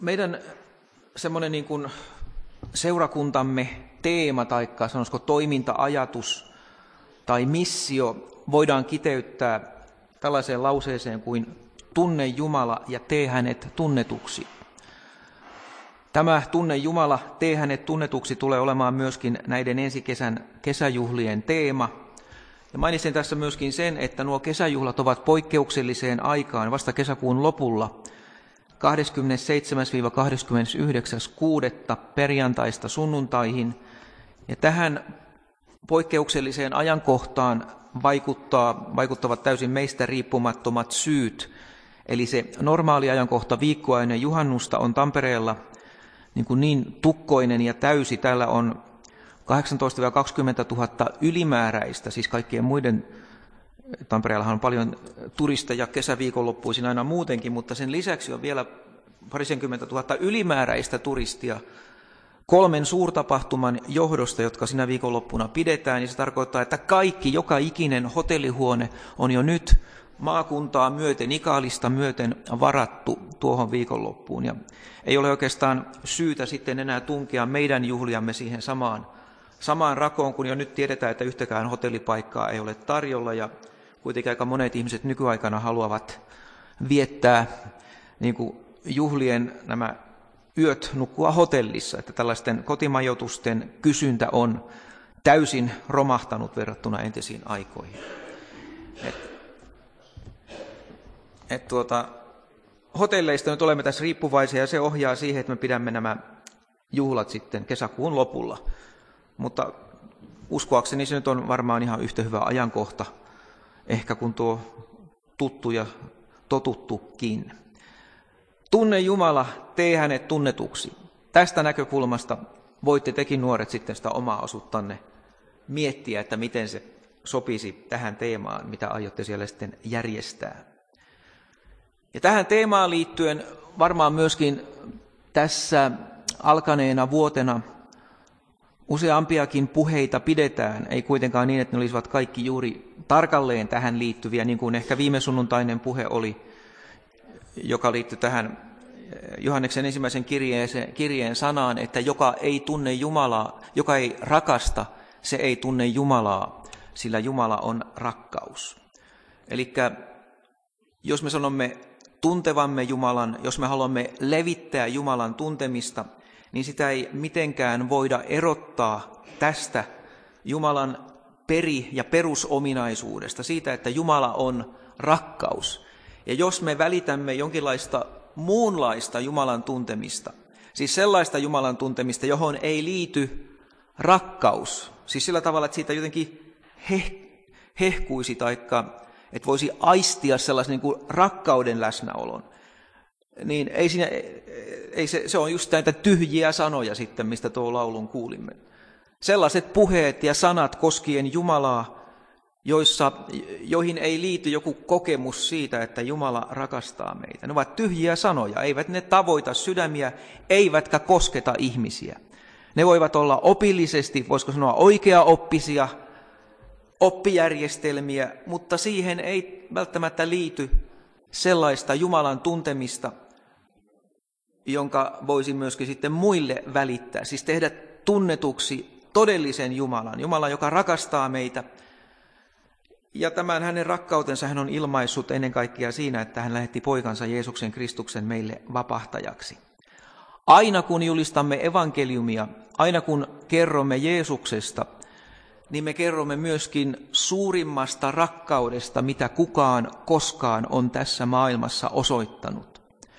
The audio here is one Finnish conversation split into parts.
Meidän semmoinen niin kuin seurakuntamme teema tai sanoisiko toiminta-ajatus tai missio voidaan kiteyttää tällaiseen lauseeseen kuin tunne Jumala ja tee hänet tunnetuksi. Tämä tunne Jumala, tee hänet tunnetuksi tulee olemaan myöskin näiden ensi kesän kesäjuhlien teema. Ja mainitsin tässä myöskin sen, että nuo kesäjuhlat ovat poikkeukselliseen aikaan vasta kesäkuun lopulla 27.–29.6. perjantaista sunnuntaihin. Ja tähän poikkeukselliseen ajankohtaan vaikuttavat täysin meistä riippumattomat syyt. Eli se normaali ajankohta viikkoa ennen juhannusta on Tampereella niin tukkoinen ja täysi. Täällä on 18 000–20 000 ylimääräistä, siis kaikkien muiden, Tampereellahan on paljon turisteja kesäviikonloppuisin aina muutenkin, mutta sen lisäksi on vielä 20 000 ylimääräistä turistia 3 suurtapahtuman johdosta, jotka sinä viikonloppuna pidetään, niin se tarkoittaa, että joka ikinen hotellihuone on jo nyt maakuntaa myöten, Ikaalista myöten varattu tuohon viikonloppuun. Ja ei ole oikeastaan syytä sitten enää tunkea meidän juhliamme siihen samaan rakoon, kun jo nyt tiedetään, että yhtäkään hotellipaikkaa ei ole tarjolla. Ja kuitenkin aika monet ihmiset nykyaikana haluavat viettää niin kuin juhlien nämä yöt nukkua hotellissa, että tällaisten kotimajoitusten kysyntä on täysin romahtanut verrattuna entisiin aikoihin. Hotelleista nyt olemme tässä riippuvaisia ja se ohjaa siihen, että me pidämme nämä juhlat sitten kesäkuun lopulla. Mutta uskoakseni se nyt on varmaan ihan yhtä hyvä ajankohta, ehkä kun tuo tuttu ja totuttukin. Tunne Jumala, tee hänet tunnetuksi. Tästä näkökulmasta voitte tekin nuoret sitten sitä omaa osuuttanne miettiä, että miten se sopisi tähän teemaan, mitä aiotte siellä sitten järjestää. Ja tähän teemaan liittyen varmaan myöskin tässä alkaneena vuotena useampiakin puheita pidetään, ei kuitenkaan niin, että ne olisivat kaikki juuri tarkalleen tähän liittyviä, niin kuin ehkä viime sunnuntainen puhe oli, joka liittyi tähän Johanneksen ensimmäisen kirjeen sanaan, että joka ei tunne Jumalaa, joka ei rakasta, se ei tunne Jumalaa, sillä Jumala on rakkaus. Eli jos me sanomme tuntevamme Jumalan, jos me haluamme levittää Jumalan tuntemista, niin sitä ei mitenkään voida erottaa tästä Jumalan ja perusominaisuudesta, siitä, että Jumala on rakkaus. Ja jos me välitämme jonkinlaista muunlaista Jumalan tuntemista, siis sellaista Jumalan tuntemista, johon ei liity rakkaus, siis sillä tavalla, että siitä jotenkin hehkuisi taikka että voisi aistia sellaisen niin kuin rakkauden läsnäolon, niin se on just näitä tyhjiä sanoja sitten, mistä tuo laulun kuulimme. Sellaiset puheet ja sanat koskien Jumalaa, joihin ei liity joku kokemus siitä, että Jumala rakastaa meitä. Ne ovat tyhjiä sanoja, eivät ne tavoita sydämiä, eivätkä kosketa ihmisiä. Ne voivat olla opillisesti, voisiko sanoa oikeaoppisia, oppijärjestelmiä, mutta siihen ei välttämättä liity sellaista Jumalan tuntemista, jonka voisi myöskin sitten muille välittää. Siis tehdä tunnetuksi todellisen Jumalan, joka rakastaa meitä. Ja tämän hänen rakkautensa hän on ilmaissut ennen kaikkea siinä, että hän lähetti poikansa Jeesuksen Kristuksen meille vapahtajaksi. Aina kun julistamme evankeliumia, aina kun kerromme Jeesuksesta, niin me kerromme myöskin suurimmasta rakkaudesta, mitä kukaan koskaan on tässä maailmassa osoittanut.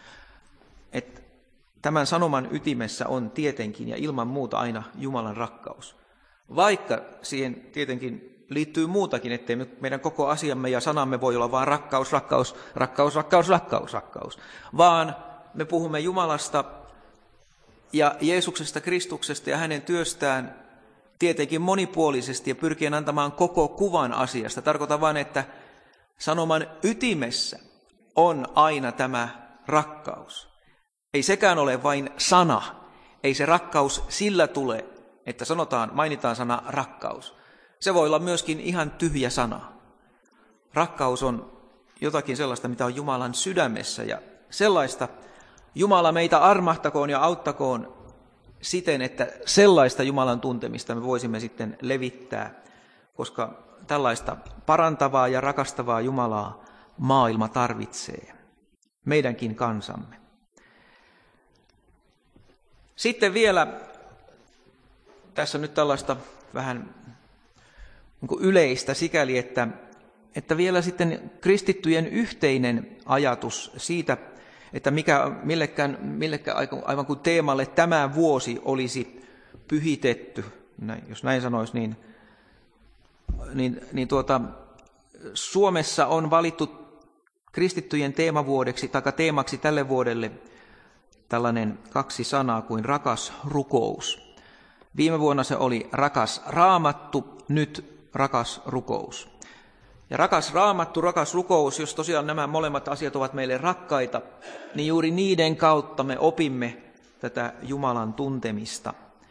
Tämän sanoman ytimessä on tietenkin ja ilman muuta aina Jumalan rakkaus. Vaikka siihen tietenkin liittyy muutakin, ettei meidän koko asiamme ja sanamme voi olla vain rakkaus, rakkaus, rakkaus, rakkaus, rakkaus, rakkaus, vaan me puhumme Jumalasta ja Jeesuksesta Kristuksesta ja hänen työstään tietenkin monipuolisesti ja pyrkien antamaan koko kuvan asiasta. Tarkoitan vain, että sanoman ytimessä on aina tämä rakkaus. Ei sekään ole vain sana. Ei se rakkaus sillä tule, että mainitaan sana rakkaus. Se voi olla myöskin ihan tyhjä sana. Rakkaus on jotakin sellaista, mitä on Jumalan sydämessä ja sellaista Jumala meitä armahtakoon ja auttakoon siten, että sellaista Jumalan tuntemista me voisimme sitten levittää, koska tällaista parantavaa ja rakastavaa Jumalaa maailma tarvitsee, meidänkin kansamme. Sitten vielä, tässä on nyt tällaista vähän niin kuin yleistä sikäli, että vielä sitten kristittyjen yhteinen ajatus siitä, että millekään aivan kuin teemalle tämä vuosi pyhitetty, jos näin sanoisi, Suomessa on valittu kristittyjen teemavuodeksi tai teemaksi tälle vuodelle tällainen 2 sanaa kuin rakas rukous. Viime vuonna se oli rakas raamattu, nyt rakas rukous. Ja rakas raamattu, rakas rukous, jos tosiaan nämä molemmat asiat ovat meille rakkaita, niin juuri niiden kautta me opimme tätä Jumalan tuntemista.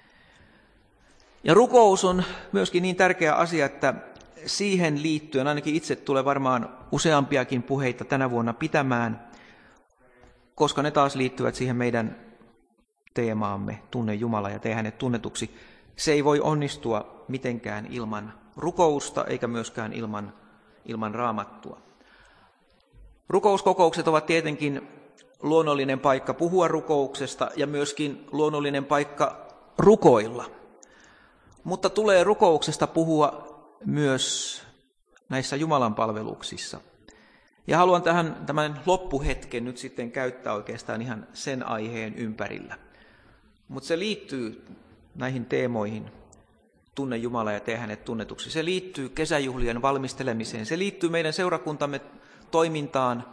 Ja rukous on myöskin niin tärkeä asia, että siihen liittyen ainakin itse tulee varmaan useampiakin puheita tänä vuonna pitämään, koska ne taas liittyvät siihen meidän teemaamme, tunne Jumala ja tee hänet tunnetuksi. Se ei voi onnistua mitenkään ilman rukousta eikä myöskään ilman raamattua. Rukouskokoukset ovat tietenkin luonnollinen paikka puhua rukouksesta ja myöskin luonnollinen paikka rukoilla. Mutta tulee rukouksesta puhua myös näissä Jumalan palveluksissa. Ja haluan tämän loppuhetken nyt sitten käyttää oikeastaan ihan sen aiheen ympärillä. Mutta se liittyy näihin teemoihin, tunne Jumala ja tee hänet tunnetuksi. Se liittyy kesäjuhlien valmistelemiseen, se liittyy meidän seurakuntamme toimintaan.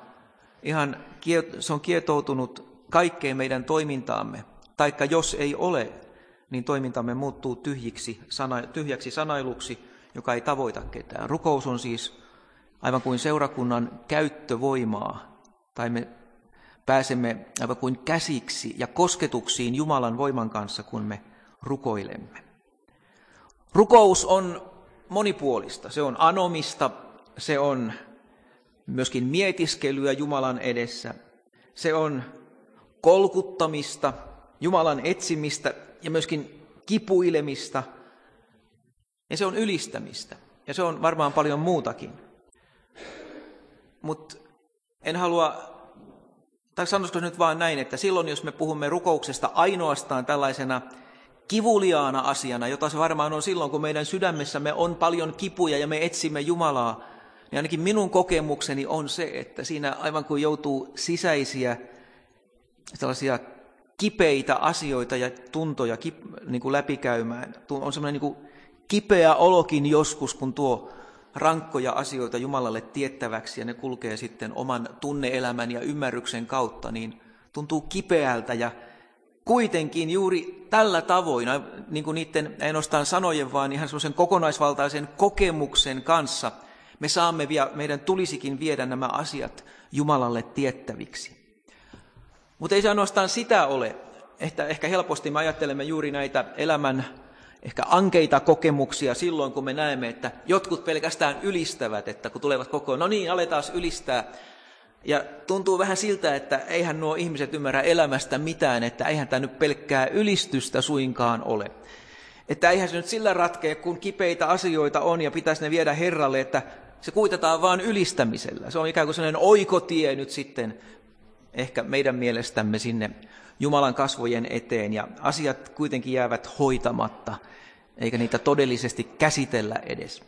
Se on kietoutunut kaikkeen meidän toimintaamme. Taikka jos ei ole, niin toimintamme muuttuu tyhjäksi sanailuksi, joka ei tavoita ketään. Rukous on siis aivan kuin seurakunnan käyttövoimaa, tai me pääsemme aivan kuin käsiksi ja kosketuksiin Jumalan voiman kanssa, kun me rukoilemme. Rukous on monipuolista. Se on anomista, se on myöskin mietiskelyä Jumalan edessä. Se on kolkuttamista, Jumalan etsimistä ja myöskin kipuilemista. Ja se on ylistämistä. Ja se on varmaan paljon muutakin. Mutta en halua, tai sanoisiko nyt vaan näin, että silloin jos me puhumme rukouksesta ainoastaan tällaisena kivuliaana asiana, jota se varmaan on silloin, kun meidän sydämessämme on paljon kipuja ja me etsimme Jumalaa, niin ainakin minun kokemukseni on se, että siinä aivan kuin joutuu sisäisiä tällaisia kipeitä asioita ja tuntoja niin kuin läpikäymään. On semmoinen niin kuin kipeä olokin joskus, kun tuo rankkoja asioita Jumalalle tiettäväksi ja ne kulkee sitten oman tunneelämän ja ymmärryksen kautta, niin tuntuu kipeältä ja kuitenkin juuri tällä tavoin, niin kuin niiden ei ainoastaan sanojen, vaan ihan semmoisen kokonaisvaltaisen kokemuksen kanssa me saamme meidän tulisikin viedä nämä asiat Jumalalle tiettäviksi. Mutta ei se ainoastaan sitä ole. Ehkä helposti me ajattelemme juuri näitä elämän ehkä ankeita kokemuksia silloin, kun me näemme, että jotkut pelkästään ylistävät, että kun tulevat kokoon, no niin, aletaan ylistää. Ja tuntuu vähän siltä, että eihän nuo ihmiset ymmärrä elämästä mitään, että eihän tämä nyt pelkkää ylistystä suinkaan ole. Että eihän se nyt sillä ratkea, kun kipeitä asioita on ja pitäisi ne viedä Herralle, että se kuitataan vaan ylistämisellä. Se on ikään kuin sellainen oikotie nyt sitten ehkä meidän mielestämme sinne Jumalan kasvojen eteen ja asiat kuitenkin jäävät hoitamatta, eikä niitä todellisesti käsitellä edes.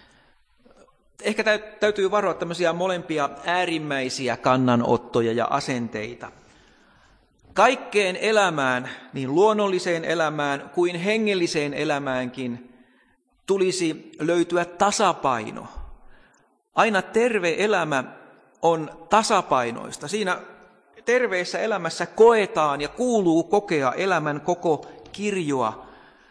Ehkä täytyy varoa tämmöisiä molempia äärimmäisiä kannanottoja ja asenteita. Kaikkeen elämään, niin luonnolliseen elämään kuin hengelliseen elämäänkin, tulisi löytyä tasapaino. Aina terve elämä on tasapainoista. Siinä terveessä elämässä koetaan ja kuuluu kokea elämän koko kirjoa.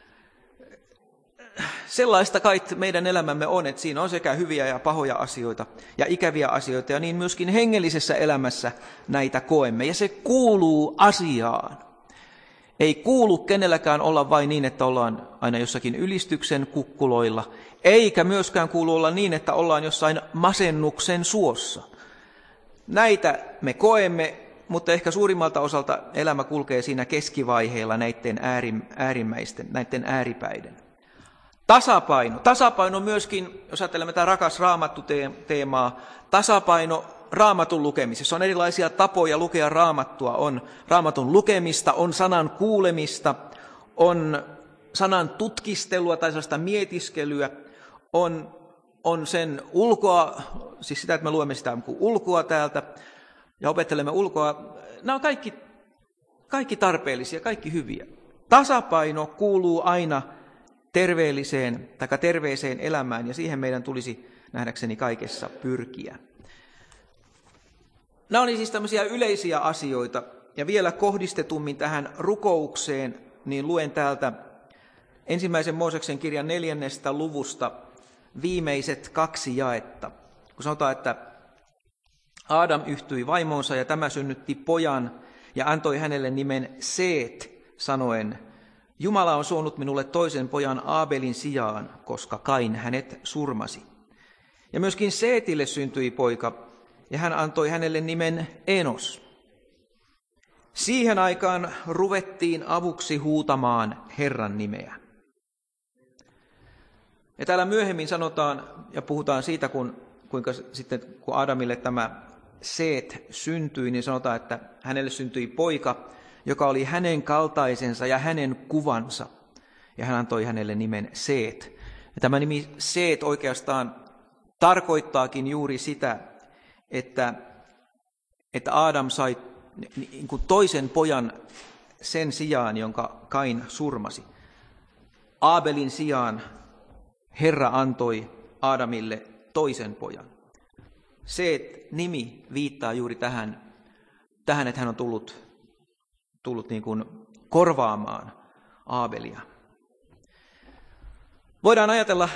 Sellaista kai meidän elämämme on, että siinä on sekä hyviä ja pahoja asioita ja ikäviä asioita, ja niin myöskin hengellisessä elämässä näitä koemme. Ja se kuuluu asiaan. Ei kuulu kenelläkään olla vain niin, että ollaan aina jossakin ylistyksen kukkuloilla, eikä myöskään kuulu olla niin, että ollaan jossain masennuksen suossa. Näitä me koemme mutta ehkä suurimmalta osalta elämä kulkee siinä keskivaiheella näiden näiden ääripäiden. Tasapaino myöskin, jos ajattelemme tätä rakas raamattu-teemaa, tasapaino raamatun lukemisessa. On erilaisia tapoja lukea raamattua. On raamatun lukemista, on sanan kuulemista, on sanan tutkistelua tai sellaista mietiskelyä, on sen ulkoa, siis sitä, että me luemme sitä ulkoa täältä ja opettelemme ulkoa. Nämä on kaikki tarpeellisia, kaikki hyviä. Tasapaino kuuluu aina terveeseen elämään, ja siihen meidän tulisi nähdäkseni kaikessa pyrkiä. Nämä oli siis tämmöisiä yleisiä asioita, ja vielä kohdistetummin tähän rukoukseen, niin luen täältä 1. Mooseksen kirjan 4. luvusta viimeiset 2 jaetta. Kun sanotaan, että Aadam yhtyi vaimoonsa, ja tämä synnytti pojan, ja antoi hänelle nimen Seet, sanoen, Jumala on suonut minulle toisen pojan Aabelin sijaan, koska Kain hänet surmasi. Ja myöskin Seetille syntyi poika, ja hän antoi hänelle nimen Enos. Siihen aikaan ruvettiin avuksi huutamaan Herran nimeä. Ja täällä myöhemmin sanotaan ja puhutaan siitä, kuinka sitten kun Aadamille tämä Seet syntyi, niin sanotaan, että hänelle syntyi poika, joka oli hänen kaltaisensa ja hänen kuvansa. Ja hän antoi hänelle nimen Seet. Ja tämä nimi Seet oikeastaan tarkoittaakin juuri sitä, että Aadam sai niin kuin toisen pojan sen sijaan, jonka Kain surmasi. Aabelin sijaan Herra antoi Aadamille toisen pojan. Seet-nimi viittaa juuri tähän, että hän on tullut niin kuin korvaamaan Aabelia. Voidaan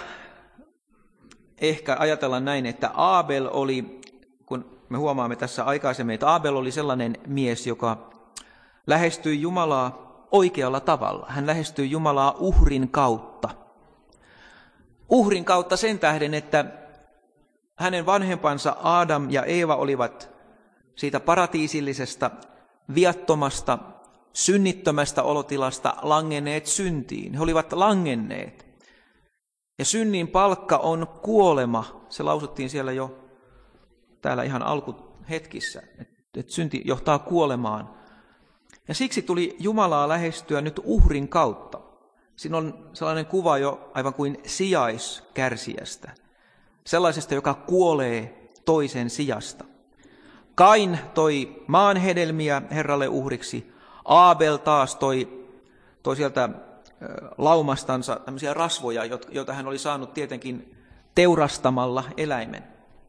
ajatella näin, että Aabel oli, kun me huomaamme tässä aikaisemmin, että Aabel oli sellainen mies, joka lähestyi Jumalaa oikealla tavalla. Hän lähestyi Jumalaa uhrin kautta. Uhrin kautta sen tähden, että hänen vanhempansa Aadam ja Eeva olivat siitä paratiisillisesta, viattomasta, synnittömästä olotilasta langenneet syntiin. He olivat langenneet. Ja synnin palkka on kuolema. Se lausuttiin siellä jo täällä ihan alkuhetkissä, että synti johtaa kuolemaan. Ja siksi tuli Jumalaa lähestyä nyt uhrin kautta. Siinä on sellainen kuva jo aivan kuin sijaiskärsijästä. Sellaisesta, joka kuolee toisen sijasta. Kain toi maan hedelmiä Herralle uhriksi. Aabel taas toi sieltä laumastansa tämmöisiä rasvoja, joita hän oli saanut tietenkin teurastamalla eläimen.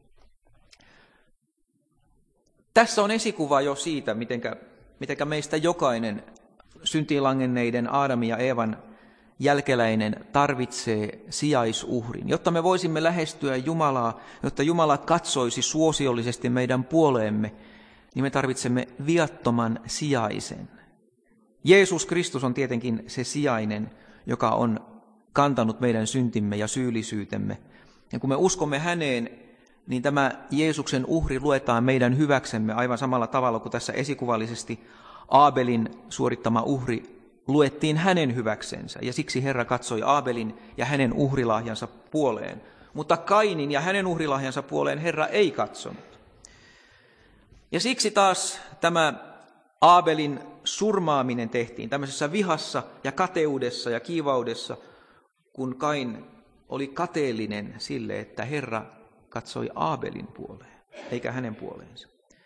Tässä on esikuva jo siitä, mitenkä meistä jokainen syntiin langenneiden Aadamin ja Eevan jälkeläinen tarvitsee sijaisuhrin. Jotta me voisimme lähestyä Jumalaa, jotta Jumala katsoisi suosiollisesti meidän puoleemme, niin me tarvitsemme viattoman sijaisen. Jeesus Kristus on tietenkin se sijainen, joka on kantanut meidän syntimme ja syyllisyytemme. Ja kun me uskomme häneen, niin tämä Jeesuksen uhri luetaan meidän hyväksemme aivan samalla tavalla kuin tässä esikuvallisesti Aabelin suorittama uhri luettiin hänen hyväksensä. Ja siksi Herra katsoi Aabelin ja hänen uhrilahjansa puoleen. Mutta Kainin ja hänen uhrilahjansa puoleen Herra ei katsonut. Ja siksi taas tämä Aabelin surmaaminen tehtiin tämmöisessä vihassa ja kateudessa ja kiivaudessa, kun Kain oli kateellinen sille, että Herra katsoi Aabelin puoleen, eikä hänen puoleensa.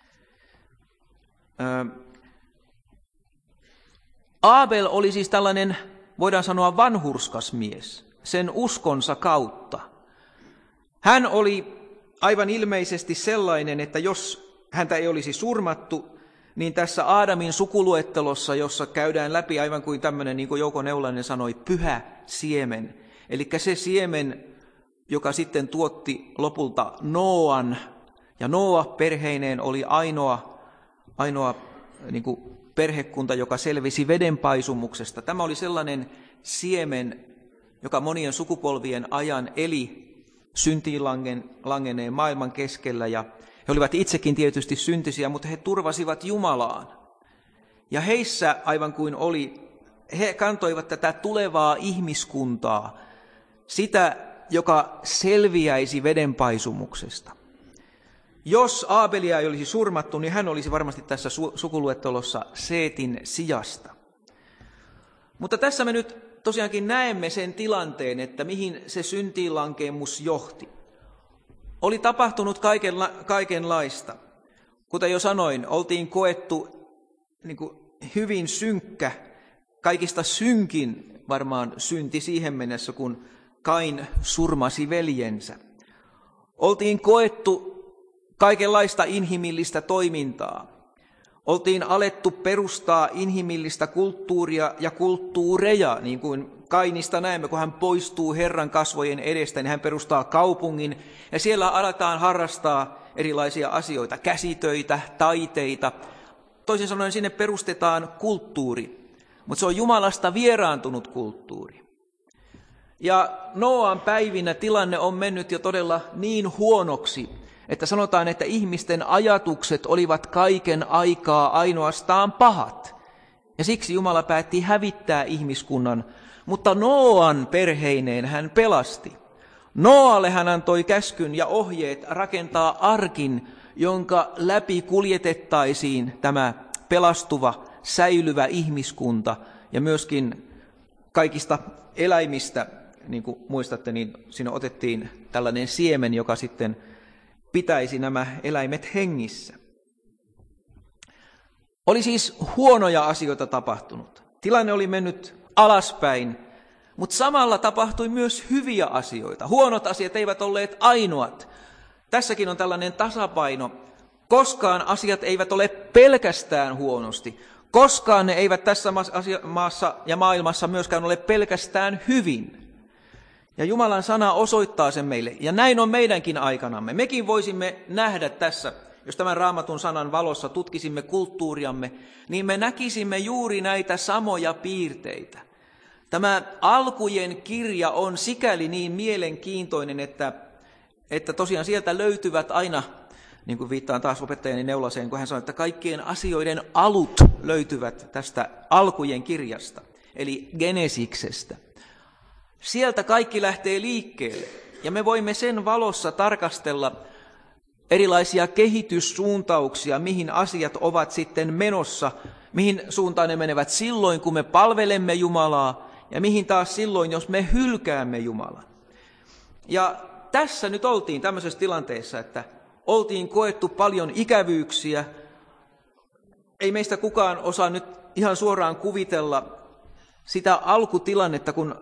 Aabel oli siis tällainen, voidaan sanoa, vanhurskas mies sen uskonsa kautta. Hän oli aivan ilmeisesti sellainen, että jos häntä ei olisi surmattu, niin tässä Aadamin sukuluettelossa, jossa käydään läpi aivan kuin tämmöinen, niin kuin Jouko Neulainen sanoi, pyhä siemen. Eli se siemen, joka sitten tuotti lopulta Nooan, ja Nooa perheineen oli ainoa niin kuin perhekunta, joka selvisi vedenpaisumuksesta. Tämä oli sellainen siemen, joka monien sukupolvien ajan eli syntiin langenneen maailman keskellä, ja He olivat itsekin tietysti syntisiä, mutta he turvasivat Jumalaan. Ja heissä, aivan kuin oli, he kantoivat tätä tulevaa ihmiskuntaa, sitä, joka selviäisi vedenpaisumuksesta. Jos Aabelia ei olisi surmattu, niin hän olisi varmasti tässä sukuluettelossa Seetin sijasta. Mutta tässä me nyt tosiaankin näemme sen tilanteen, että mihin se syntiinlankeemus johti. Oli tapahtunut kaikenlaista. Kuten jo sanoin, oltiin koettu niin kuin hyvin synkkä, kaikista synkin varmaan synti siihen mennessä, kun Kain surmasi veljensä. Oltiin koettu kaikenlaista inhimillistä toimintaa. Oltiin alettu perustaa inhimillistä kulttuuria ja kulttuureja, niin kuin Kainista näemme, kun hän poistuu Herran kasvojen edestä, niin hän perustaa kaupungin, ja siellä aletaan harrastaa erilaisia asioita, käsitöitä, taiteita. Toisin sanoen sinne perustetaan kulttuuri, mutta se on Jumalasta vieraantunut kulttuuri. Ja Nooan päivinä tilanne on mennyt jo todella niin huonoksi, että sanotaan, että ihmisten ajatukset olivat kaiken aikaa ainoastaan pahat. Ja siksi Jumala päätti hävittää ihmiskunnan, mutta Nooan perheineen hän pelasti. Nooalle hän antoi käskyn ja ohjeet rakentaa arkin, jonka läpi kuljetettaisiin tämä pelastuva, säilyvä ihmiskunta ja myöskin kaikista eläimistä, niin kuin muistatte, niin siinä otettiin tällainen siemen, joka sitten pitäisi nämä eläimet hengissä. Oli siis huonoja asioita tapahtunut. Tilanne oli mennyt alaspäin, mutta samalla tapahtui myös hyviä asioita. Huonot asiat eivät olleet ainoat. Tässäkin on tällainen tasapaino. Koskaan asiat eivät ole pelkästään huonosti. Koskaan ne eivät tässä maassa ja maailmassa myöskään ole pelkästään hyvin. Ja Jumalan sana osoittaa sen meille. Ja näin on meidänkin aikanamme. Mekin voisimme nähdä tässä, jos tämän Raamatun sanan valossa tutkisimme kulttuuriamme, niin me näkisimme juuri näitä samoja piirteitä. Tämä Alkujen kirja on sikäli niin mielenkiintoinen, että tosiaan sieltä löytyvät aina, niin kuin viittaan taas opettajani Neulaseen, kun hän sanoi, että kaikkien asioiden alut löytyvät tästä Alkujen kirjasta, eli Genesiksestä. Sieltä kaikki lähtee liikkeelle, ja me voimme sen valossa tarkastella erilaisia kehityssuuntauksia, mihin asiat ovat sitten menossa, mihin suuntaan ne menevät silloin, kun me palvelemme Jumalaa, ja mihin taas silloin, jos me hylkäämme Jumalan. Ja tässä nyt oltiin tämmöisessä tilanteessa, että oltiin koettu paljon ikävyyksiä. Ei meistä kukaan osaa nyt ihan suoraan kuvitella sitä alkutilannetta, kun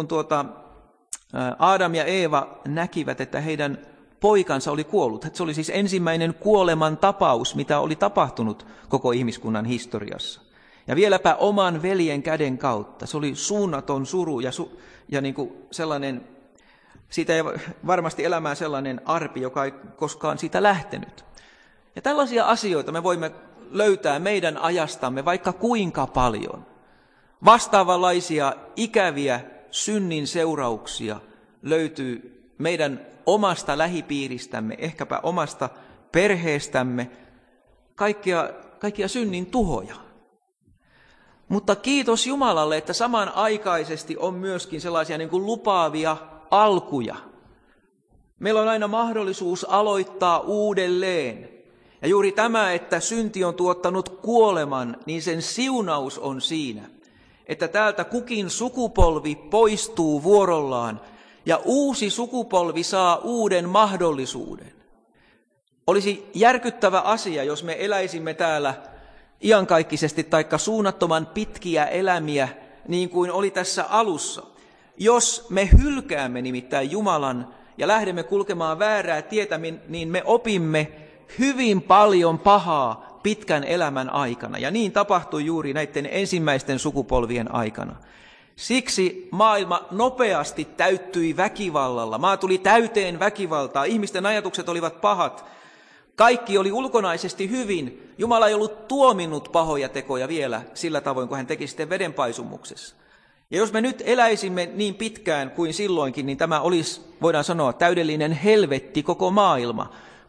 Aadam ja Eeva näkivät, että heidän poikansa oli kuollut. Se oli siis ensimmäinen kuoleman tapaus, mitä oli tapahtunut koko ihmiskunnan historiassa. Ja vieläpä oman veljen käden kautta. Se oli suunnaton suru ja niin kuin sellainen, siitä ei varmasti elämään sellainen arpi, joka ei koskaan siitä lähtenyt. Ja tällaisia asioita me voimme löytää meidän ajastamme vaikka kuinka paljon. Vastaavanlaisia ikäviä synnin seurauksia löytyy meidän omasta lähipiiristämme, ehkäpä omasta perheestämme, kaikkia synnin tuhoja. Mutta kiitos Jumalalle, että samanaikaisesti on myöskin sellaisia niin kuin lupaavia alkuja. Meillä on aina mahdollisuus aloittaa uudelleen. Ja juuri tämä, että synti on tuottanut kuoleman, niin sen siunaus on siinä, että täältä kukin sukupolvi poistuu vuorollaan ja uusi sukupolvi saa uuden mahdollisuuden. Olisi järkyttävä asia, jos me eläisimme täällä iankaikkisesti taikka suunnattoman pitkiä elämiä, niin kuin oli tässä alussa. Jos me hylkäämme nimittäin Jumalan ja lähdemme kulkemaan väärää tietä, niin me opimme hyvin paljon pahaa pitkän elämän aikana. Ja niin tapahtui juuri näiden ensimmäisten sukupolvien aikana. Siksi maailma nopeasti täyttyi väkivallalla. Maa tuli täyteen väkivaltaa. Ihmisten ajatukset olivat pahat. Kaikki oli ulkonaisesti hyvin. Jumala ei ollut tuominnut pahoja tekoja vielä sillä tavoin, kun hän teki sitten vedenpaisumuksessa. Ja jos me nyt eläisimme niin pitkään kuin silloinkin, niin tämä olisi, voidaan sanoa, täydellinen helvetti koko maailma.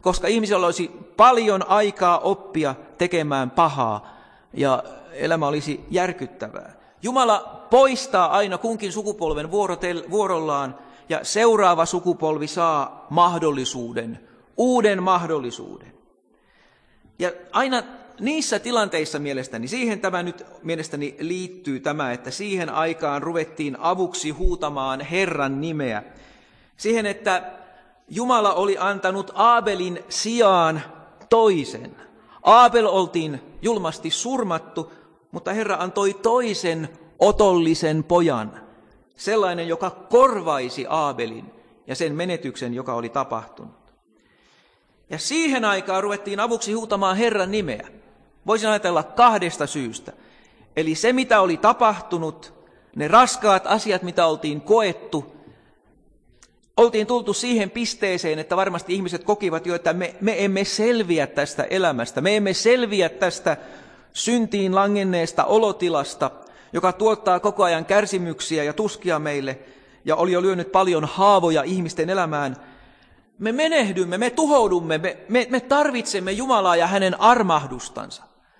koska ihmisellä olisi paljon aikaa oppia tekemään pahaa ja elämä olisi järkyttävää. Jumala poistaa aina kunkin sukupolven vuorollaan ja seuraava sukupolvi saa mahdollisuuden, uuden mahdollisuuden. Ja aina niissä tilanteissa mielestäni, siihen tämä nyt mielestäni liittyy tämä, että siihen aikaan ruvettiin avuksi huutamaan Herran nimeä. Siihen, että Jumala oli antanut Aabelin sijaan toisen. Aabel oltiin julmasti surmattu, mutta Herra antoi toisen otollisen pojan. Sellainen, joka korvaisi Aabelin ja sen menetyksen, joka oli tapahtunut. Ja siihen aikaan ruvettiin avuksi huutamaan Herran nimeä. Voisin ajatella 2 syystä. Eli se, mitä oli tapahtunut, ne raskaat asiat, mitä oltiin koettu, oltiin tultu siihen pisteeseen, että varmasti ihmiset kokivat jo, että me emme selviä tästä elämästä. Me emme selviä tästä syntiin langenneesta olotilasta, joka tuottaa koko ajan kärsimyksiä ja tuskia meille, ja oli jo lyönyt paljon haavoja ihmisten elämään. Me menehdymme, me tuhoudumme, me tarvitsemme Jumalaa ja hänen armahdustansa.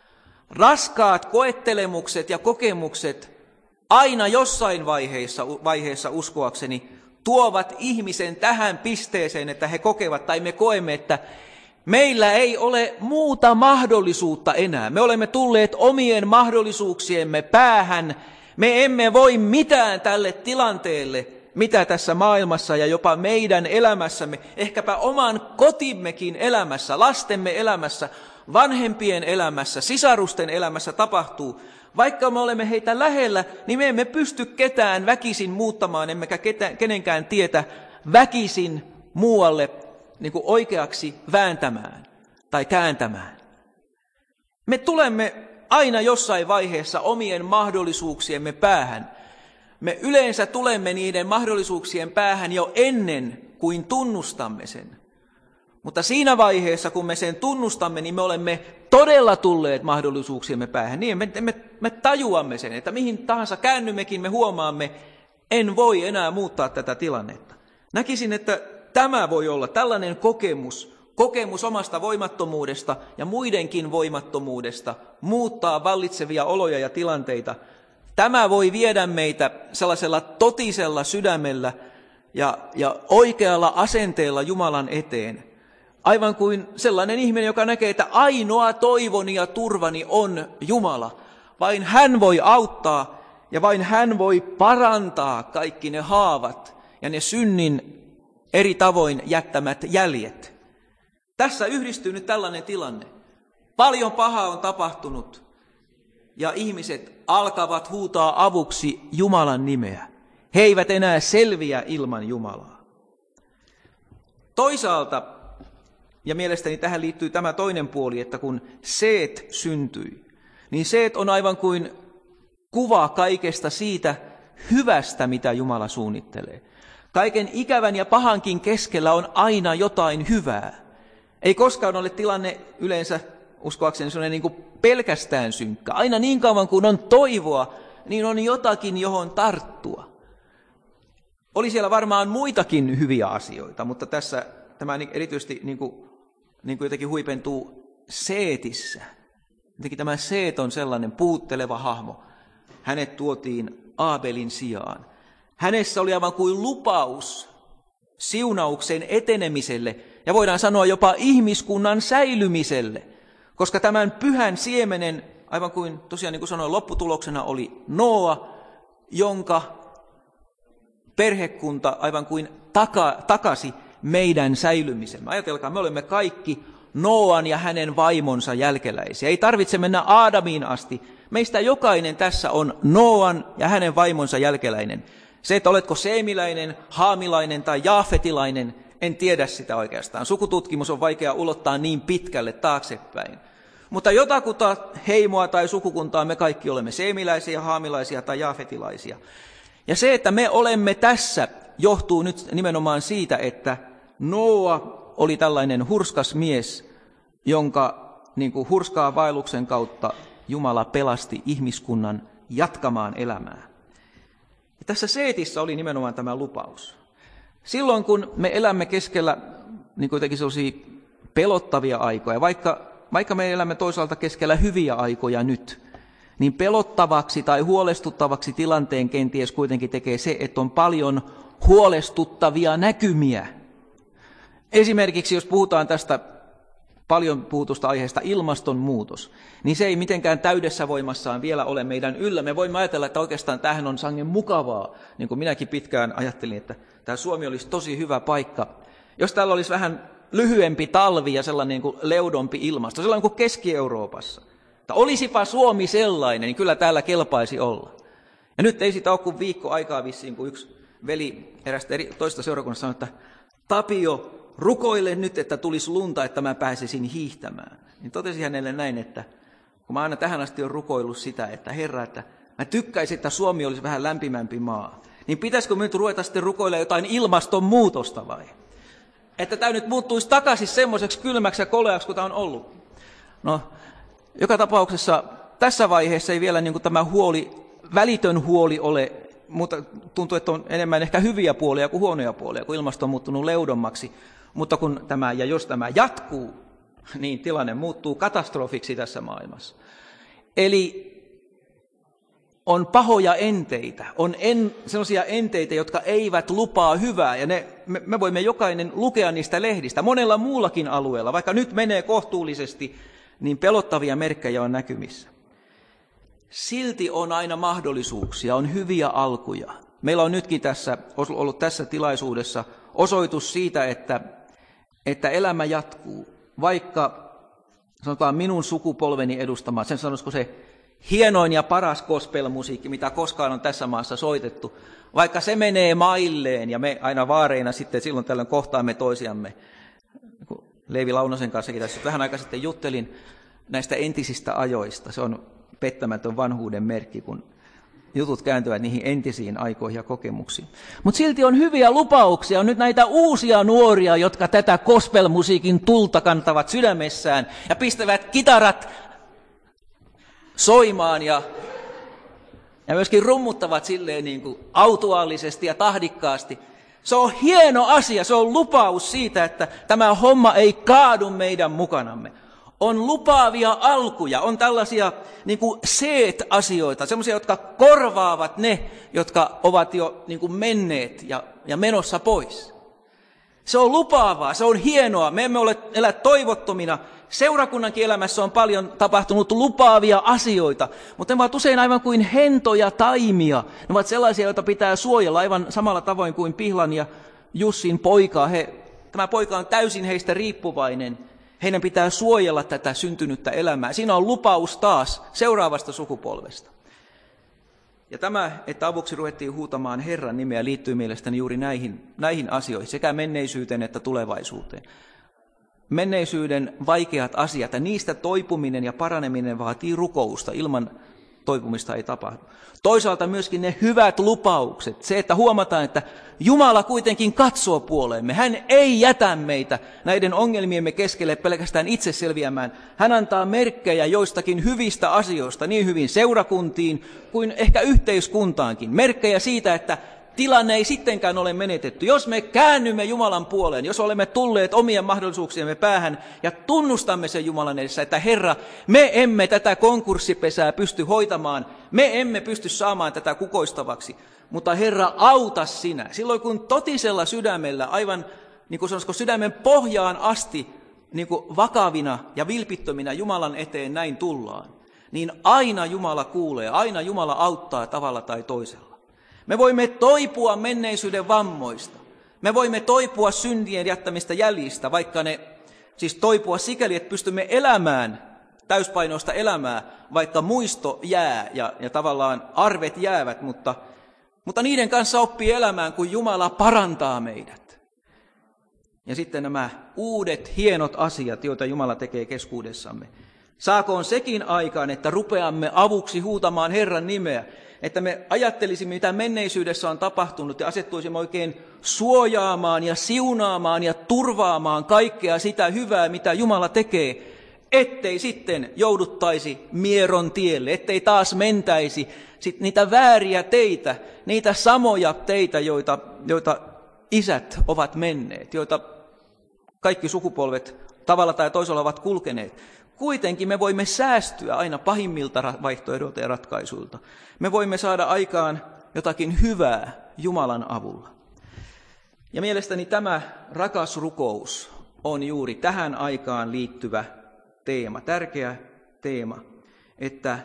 Raskaat koettelemukset ja kokemukset aina jossain vaiheessa uskoakseni tuovat ihmisen tähän pisteeseen, että he kokevat tai me koemme, että meillä ei ole muuta mahdollisuutta enää. Me olemme tulleet omien mahdollisuuksiemme päähän. Me emme voi mitään tälle tilanteelle, mitä tässä maailmassa ja jopa meidän elämässämme, ehkäpä oman kotimmekin elämässä, lastemme elämässä, vanhempien elämässä, sisarusten elämässä tapahtuu. Vaikka me olemme heitä lähellä, niin me emme pysty ketään väkisin muuttamaan, emmekä kenenkään tietä väkisin muualle niin kuin oikeaksi vääntämään tai kääntämään. Me tulemme aina jossain vaiheessa omien mahdollisuuksiemme päähän. Me yleensä tulemme niiden mahdollisuuksien päähän jo ennen kuin tunnustamme sen. Mutta siinä vaiheessa, kun me sen tunnustamme, niin me olemme todella tulleet mahdollisuuksiemme päähän. Niin me tajuamme sen, että mihin tahansa käännymmekin, me huomaamme, en voi enää muuttaa tätä tilannetta. Näkisin, että tämä voi olla tällainen kokemus omasta voimattomuudesta ja muidenkin voimattomuudesta, muuttaa vallitsevia oloja ja tilanteita. Tämä voi viedä meitä sellaisella totisella sydämellä ja oikealla asenteella Jumalan eteen. Aivan kuin sellainen ihminen, joka näkee, että ainoa toivoni ja turvani on Jumala. Vain hän voi auttaa ja vain hän voi parantaa kaikki ne haavat ja ne synnin eri tavoin jättämät jäljet. Tässä yhdistyy nyt tällainen tilanne. Paljon pahaa on tapahtunut ja ihmiset alkavat huutaa avuksi Jumalan nimeä. He eivät enää selviä ilman Jumalaa. Toisaalta, ja mielestäni tähän liittyy tämä toinen puoli, että kun Seet syntyi, niin Seet on aivan kuin kuva kaikesta siitä hyvästä, mitä Jumala suunnittelee. Kaiken ikävän ja pahankin keskellä on aina jotain hyvää. Ei koskaan ole tilanne yleensä, uskoakseni, sellainen niin kuin pelkästään synkkä. Aina niin kauan kuin on toivoa, niin on jotakin, johon tarttua. Oli siellä varmaan muitakin hyviä asioita, mutta tässä tämä erityisesti niin kuin jotenkin huipentuu Seetissä. Jotenkin tämä Seet on sellainen puhutteleva hahmo. Hänet tuotiin Aabelin sijaan. Hänessä oli aivan kuin lupaus siunauksen etenemiselle ja voidaan sanoa jopa ihmiskunnan säilymiselle, koska tämän pyhän siemenen, aivan kuin tosiaan niin kuin sanoin, lopputuloksena oli Nooa, jonka perhekunta aivan kuin takasi meidän säilymisemme. Ajatelkaa, me olemme kaikki Nooan ja hänen vaimonsa jälkeläisiä. Ei tarvitse mennä Aadamiin asti. Meistä jokainen tässä on Nooan ja hänen vaimonsa jälkeläinen. Se, että oletko seemiläinen, haamilainen tai jaafetilainen, en tiedä sitä oikeastaan. Sukututkimus on vaikea ulottaa niin pitkälle taaksepäin. Mutta jotakuta heimoa tai sukukuntaa me kaikki olemme seemiläisiä, haamilaisia tai jaafetilaisia. Ja se, että me olemme tässä, johtuu nyt nimenomaan siitä, että Nooa oli tällainen hurskas mies, jonka niin kuin hurskaa vaelluksen kautta Jumala pelasti ihmiskunnan jatkamaan elämää. Ja tässä Seetissä oli nimenomaan tämä lupaus. Silloin kun me elämme keskellä niin kuin jotenkin sellaisia pelottavia aikoja. Vaikka me elämme toisaalta keskellä hyviä aikoja nyt, niin pelottavaksi tai huolestuttavaksi tilanteen kenties kuitenkin tekee se, että on paljon huolestuttavia näkymiä. Esimerkiksi jos puhutaan tästä paljon puhutusta aiheesta ilmastonmuutos, niin se ei mitenkään täydessä voimassaan vielä ole meidän yllä. Me voimme ajatella, että oikeastaan tämähän on sangen mukavaa, niin kuin minäkin pitkään ajattelin, että tämä Suomi olisi tosi hyvä paikka. Jos täällä olisi vähän lyhyempi talvi ja sellainen niin kuin leudompi ilmasto, sellainen kuin Keski-Euroopassa. Että olisipa Suomi sellainen, niin kyllä täällä kelpaisi olla. Ja nyt ei siitä ole kuin viikko aikaa vissiin, kun yksi veli erästä toista seurakunnasta sanoi, että Tapio, rukoile nyt, että tulisi lunta, että mä pääsisin hiihtämään. Niin totesin hänelle näin, että kun mä aina tähän asti olen rukoillut sitä, että Herra, että mä tykkäisin, että Suomi olisi vähän lämpimämpi maa, niin pitäisikö nyt ruveta sitten rukoilla jotain ilmastonmuutosta vai? Että tämä nyt muuttuisi takaisin semmoiseksi kylmäksi ja koleaksi, kuin tämä on ollut. No, joka tapauksessa tässä vaiheessa ei vielä niin kuin tämä välitön huoli ole, mutta tuntuu, että on enemmän ehkä hyviä puolia kuin huonoja puolia, kun ilmasto on muuttunut leudommaksi. Mutta jos tämä jatkuu, niin tilanne muuttuu katastrofiksi tässä maailmassa. Eli on pahoja enteitä, on sellaisia enteitä, jotka eivät lupaa hyvää, ja me voimme jokainen lukea niistä lehdistä, monella muullakin alueella, vaikka nyt menee kohtuullisesti, niin pelottavia merkkejä on näkymissä. Silti on aina mahdollisuuksia, on hyviä alkuja. Meillä on nytkin ollut tässä tilaisuudessa osoitus siitä, että elämä jatkuu, vaikka sanotaan minun sukupolveni edustama, sen sanoisiko se hienoin ja paras gospel-musiikki, mitä koskaan on tässä maassa soitettu, vaikka se menee mailleen ja me aina vaareina sitten silloin tällöin kohtaamme toisiamme. Leevi Launosen kanssakin tässä vähän aikaa sitten juttelin näistä entisistä ajoista. Se on pettämätön vanhuuden merkki, kun jutut kääntyvät niihin entisiin aikoihin ja kokemuksiin. Mutta silti on hyviä lupauksia. On nyt näitä uusia nuoria, jotka tätä gospel-musiikin tulta kantavat sydämessään ja pistävät kitarat soimaan ja myöskin rummuttavat silleen niin kuin autuaalisesti ja tahdikkaasti. Se on hieno asia, se on lupaus siitä, että tämä homma ei kaadu meidän mukanamme. On lupaavia alkuja, on tällaisia niin kuin seet-asioita, semmoisia, jotka korvaavat ne, jotka ovat jo niin kuin menneet ja menossa pois. Se on lupaavaa, se on hienoa, me emme elä toivottomina. Seurakunnankin elämässä on paljon tapahtunut lupaavia asioita, mutta ne ovat usein aivan kuin hentoja taimia. Ne ovat sellaisia, joita pitää suojella aivan samalla tavoin kuin Pihlan ja Jussin poika. Tämä poika on täysin heistä riippuvainen. Heidän pitää suojella tätä syntynyttä elämää. Siinä on lupaus taas seuraavasta sukupolvesta. Ja tämä, että avuksi ruvettiin huutamaan Herran nimeä, liittyy mielestäni juuri näihin asioihin, sekä menneisyyteen että tulevaisuuteen. Menneisyyden vaikeat asiat ja niistä toipuminen ja paraneminen vaatii rukousta, ilman toipumista ei tapahdu. Toisaalta myöskin ne hyvät lupaukset, se, että huomataan, että Jumala kuitenkin katsoo puoleemme. Hän ei jätä meitä näiden ongelmiemme keskelle pelkästään itse selviämään. Hän antaa merkkejä joistakin hyvistä asioista, niin hyvin seurakuntiin kuin ehkä yhteiskuntaankin. Merkkejä siitä, että tilanne ei sittenkään ole menetetty. Jos me käännymme Jumalan puoleen, jos olemme tulleet omien mahdollisuuksiemme päähän ja tunnustamme sen Jumalan edessä, että Herra, me emme tätä konkurssipesää pysty hoitamaan, me emme pysty saamaan tätä kukoistavaksi, mutta Herra, auta sinä. Silloin kun totisella sydämellä, aivan niin kuin sanoisiko sydämen pohjaan asti, niin kuin vakavina ja vilpittöminä Jumalan eteen näin tullaan, niin aina Jumala kuulee, aina Jumala auttaa tavalla tai toisella. Me voimme toipua menneisyyden vammoista. Me voimme toipua syntien jättämistä jäljistä, vaikka ne siis toipua sikäli, että pystymme elämään täyspainoista elämää, vaikka muisto jää ja tavallaan arvet jäävät, mutta niiden kanssa oppii elämään, kun Jumala parantaa meidät. Ja sitten nämä uudet hienot asiat, joita Jumala tekee keskuudessamme. Saakoon sekin aikaan, että rupeamme avuksi huutamaan Herran nimeä, että me ajattelisimme, mitä menneisyydessä on tapahtunut ja asettuisimme oikein suojaamaan ja siunaamaan ja turvaamaan kaikkea sitä hyvää, mitä Jumala tekee, ettei sitten jouduttaisi mieron tielle, ettei taas mentäisi niitä vääriä teitä, niitä samoja teitä, joita isät ovat menneet, joita kaikki sukupolvet tavalla tai toisella ovat kulkeneet. Kuitenkin me voimme säästyä aina pahimmilta vaihtoehdoilta ja ratkaisuilta. Me voimme saada aikaan jotakin hyvää Jumalan avulla. Ja mielestäni tämä rakas rukous on juuri tähän aikaan liittyvä teema, tärkeä teema, että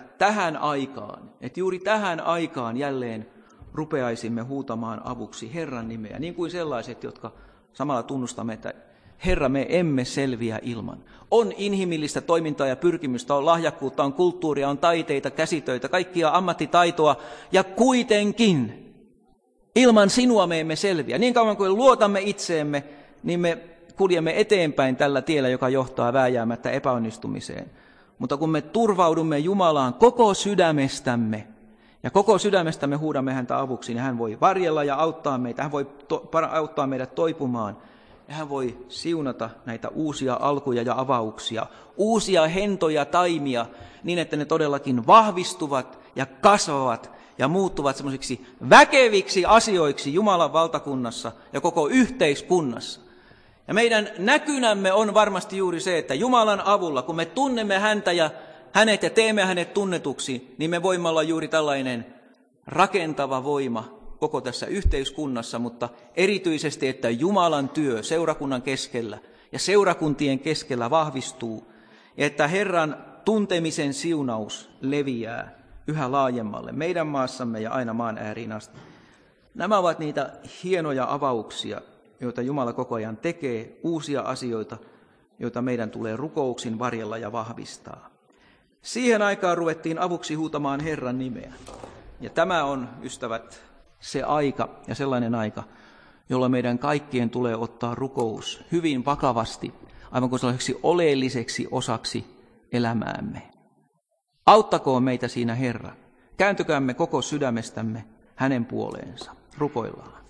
juuri tähän aikaan jälleen rupeaisimme huutamaan avuksi Herran nimeä, niin kuin sellaiset, jotka samalla tunnustamme, että Herra, me emme selviä ilman. On inhimillistä toimintaa ja pyrkimystä, on lahjakkuutta, on kulttuuria, on taiteita, käsitöitä, kaikkia ammattitaitoa, ja kuitenkin ilman sinua me emme selviä. Niin kauan kuin luotamme itseemme, niin me kuljemme eteenpäin tällä tiellä, joka johtaa vääjäämättä epäonnistumiseen. Mutta kun me turvaudumme Jumalaan koko sydämestämme, ja koko sydämestämme huudamme häntä avuksi, niin hän voi varjella ja auttaa meitä, hän voi auttaa meidät toipumaan, ja hän voi siunata näitä uusia alkuja ja avauksia, uusia hentoja taimia, niin että ne todellakin vahvistuvat ja kasvavat ja muuttuvat semmoisiksi väkeviksi asioiksi Jumalan valtakunnassa ja koko yhteiskunnassa. Ja meidän näkynämme on varmasti juuri se, että Jumalan avulla, kun me tunnemme häntä ja hänet ja teemme hänet tunnetuksi, niin me voimme olla juuri tällainen rakentava voima koko tässä yhteiskunnassa, mutta erityisesti, että Jumalan työ seurakunnan keskellä ja seurakuntien keskellä vahvistuu, ja että Herran tuntemisen siunaus leviää yhä laajemmalle meidän maassamme ja aina maan ääriin asti. Nämä ovat niitä hienoja avauksia, joita Jumala koko ajan tekee, uusia asioita, joita meidän tulee rukouksin varjella ja vahvistaa. Siihen aikaan ruvettiin avuksi huutamaan Herran nimeä. Ja tämä on, ystävät, se aika ja sellainen aika, jolloin meidän kaikkien tulee ottaa rukous hyvin vakavasti, aivan kuin sellaiseksi oleelliseksi osaksi elämäämme. Auttakoon meitä siinä Herra. Kääntykäämme koko sydämestämme hänen puoleensa. Rukoillaan.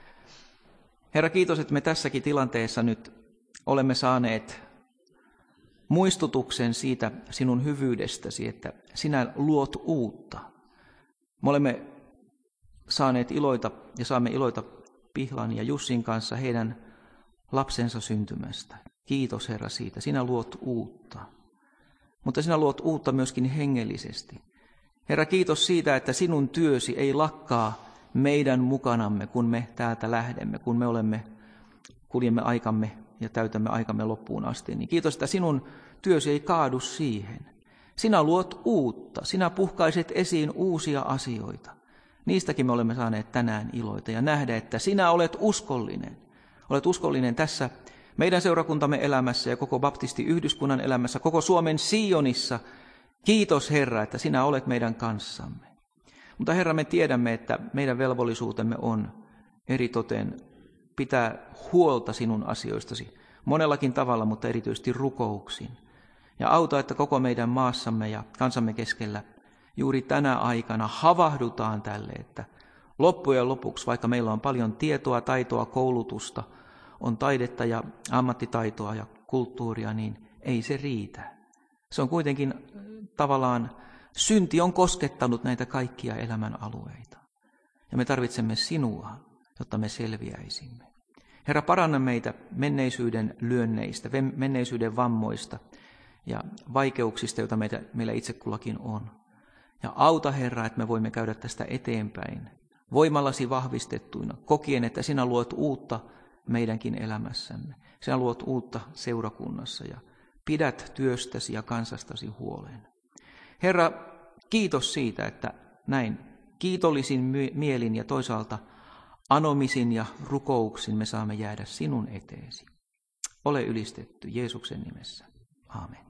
Herra, kiitos, että me tässäkin tilanteessa nyt olemme saaneet muistutuksen siitä sinun hyvyydestäsi, että sinä luot uutta. Me olemme saaneet iloita ja saamme iloita Pihlan ja Jussin kanssa heidän lapsensa syntymästä. Kiitos Herra siitä. Sinä luot uutta. Mutta sinä luot uutta myöskin hengellisesti. Herra, kiitos siitä, että sinun työsi ei lakkaa meidän mukanamme, kun me täältä lähdemme, kun me kuljemme aikamme ja täytämme aikamme loppuun asti. Niin kiitos, että sinun työsi ei kaadu siihen. Sinä luot uutta. Sinä puhkaiset esiin uusia asioita. Niistäkin me olemme saaneet tänään iloita ja nähdä, että sinä olet uskollinen. Olet uskollinen tässä meidän seurakuntamme elämässä ja koko baptistiyhdyskunnan elämässä, koko Suomen Sionissa. Kiitos Herra, että sinä olet meidän kanssamme. Mutta Herra, me tiedämme, että meidän velvollisuutemme on eritoten pitää huolta sinun asioistasi monellakin tavalla, mutta erityisesti rukouksin. Ja auta, että koko meidän maassamme ja kansamme keskellä juuri tänä aikana havahdutaan tälle, että loppujen lopuksi, vaikka meillä on paljon tietoa, taitoa, koulutusta, on taidetta ja ammattitaitoa ja kulttuuria, niin ei se riitä. Se on kuitenkin tavallaan, synti on koskettanut näitä kaikkia elämän alueita. Ja me tarvitsemme sinua, jotta me selviäisimme. Herra, paranna meitä menneisyyden lyönneistä, menneisyyden vammoista ja vaikeuksista, joita meillä itse kullakin on. Ja auta Herra, että me voimme käydä tästä eteenpäin, voimallasi vahvistettuina, kokien, että sinä luot uutta meidänkin elämässämme. Sinä luot uutta seurakunnassa ja pidät työstäsi ja kansastasi huoleen. Herra, kiitos siitä, että näin kiitollisin mielin ja toisaalta anomisin ja rukouksin me saamme jäädä sinun eteesi. Ole ylistetty Jeesuksen nimessä. Aamen.